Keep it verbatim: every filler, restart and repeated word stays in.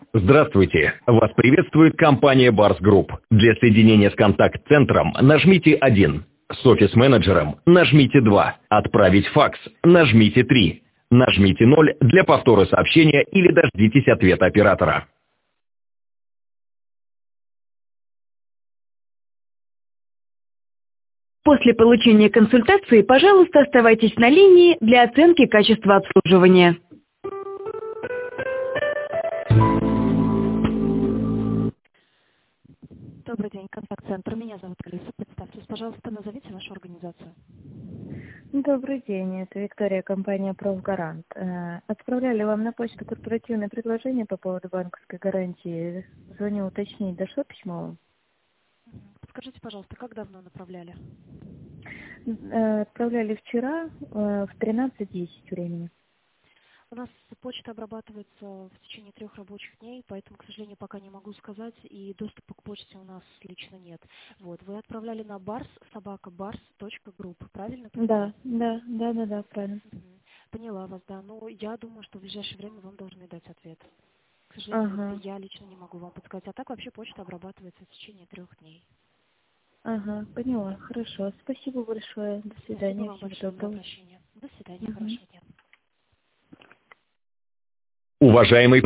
Здравствуйте! Вас приветствует компания Барс Групп. Для соединения с контакт-центром нажмите один. С офис-менеджером нажмите два. Отправить факс нажмите три. Нажмите ноль для повтора сообщения или дождитесь ответа оператора. После получения консультации, пожалуйста, оставайтесь на линии для оценки качества обслуживания. Добрый день, контакт-центр. Меня зовут Алиса. Представьтесь, пожалуйста, назовите вашу организацию. Добрый день, это Виктория, компания «Профгарант». Э, Отправляли вам на почту корпоративное предложение по поводу банковской гарантии. Звоню уточнить, дошло письмо? Подскажите, пожалуйста, как давно направляли? Э, Отправляли вчера э, в тринадцать десять времени. У нас почта обрабатывается в течение трех рабочих дней, поэтому, к сожалению, пока не могу сказать, и доступа к почте у нас лично нет. Вот, вы отправляли на барс собака барс точка групп, правильно? Да, да, да, да, да, правильно. Угу. Поняла вас, да. Но я думаю, что в ближайшее время вам должны дать ответ. К сожалению, Ага. я лично не могу вам подсказать. А так вообще почта обрабатывается в течение трех дней. Ага, поняла, хорошо. Спасибо большое. До свидания. Спасибо вам Всего большое за доброго. обращение. До свидания, Угу. хорошего дня. Уважаемый